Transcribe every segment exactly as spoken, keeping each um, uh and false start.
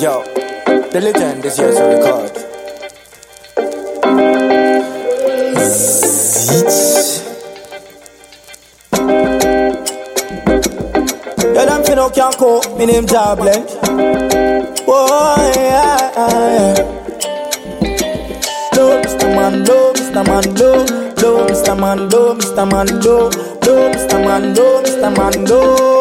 Yo, the legend is here to record. Yo, them finna can't cope, me name Jablen. Oh, yeah, yeah. Low, Mister Mando, Mister Mando. Low, Mister Mando, Mister Mando. Low, Mister Mando, Mister Mando.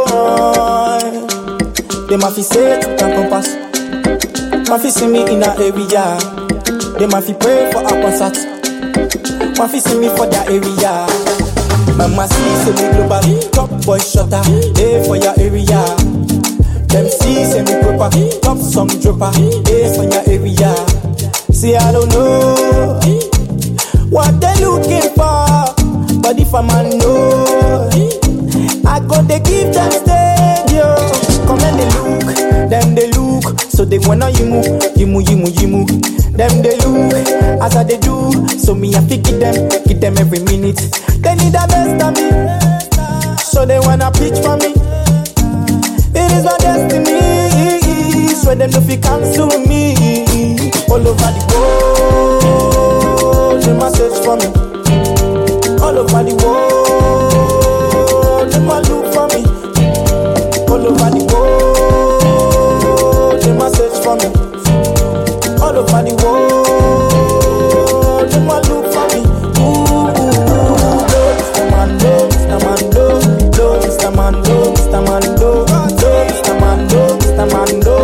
They ma fi say it can compass. Ma fi see me in a area. They ma fi pray for a concert. Ma fi see me for their area. Mama see say me global top boy shutter. Hey for your area. Them see say me proper top song dropper. Hey for your area. See I don't know what they looking for, but if a man know, I go they give them stadium. Come and they look, them they look, so they wanna you move, you move, you move, you move. Them they look, as I they do, so me I pick it them, get them every minute. They need the best of me, so they wanna pitch for me. It is my destiny, so them if you cancel me, all over the world, they must search for me. All over the world, they must look for me. All over the world, they must search for me. All over the world, they must look for me. Ooh, Mister Mando, Mister Mando, Low, Mister Mando, Mister Mando, Low, Mister Mando, Mister Mando,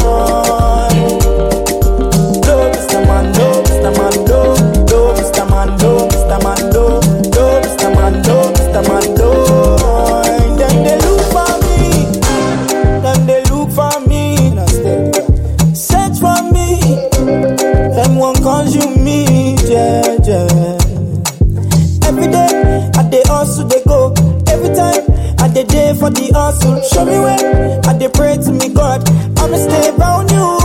Low, Mister Mando, Mister Mando, Low, Mister Mando, Mister Mando, Low, Mister Mando, Mister Mando. Then they look for me, then they look for me, search for me, them won't consume me, yeah, yeah. Every day, I dey hustle, they go. Every time, I dey day for the hustle. Show me where, I dey pray to me God. I'ma stay around you.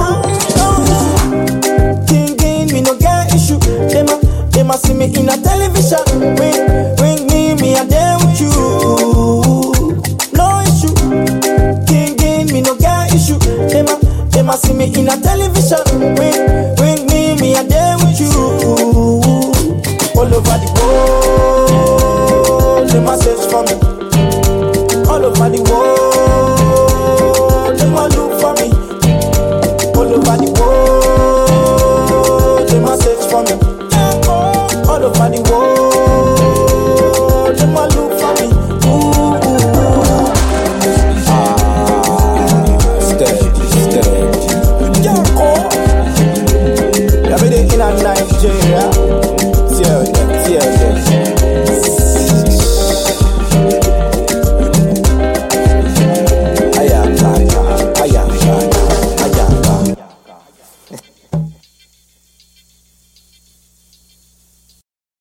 King, king, me no get issue. They ma, they ma see me in a television. Ring, ring me, me a there with you. No issue. King, king, me no get issue. They ma, they ma see me in a television. Ring, ring me, me a there with you. All over the world, they must search for me. All over the world, they must look for me. All over the world, they must search for me. All over the world, they must look for me. Ooh, ooh, ooh. Ah, steady, steady. Yeah, oh. Every day in a Nigeria.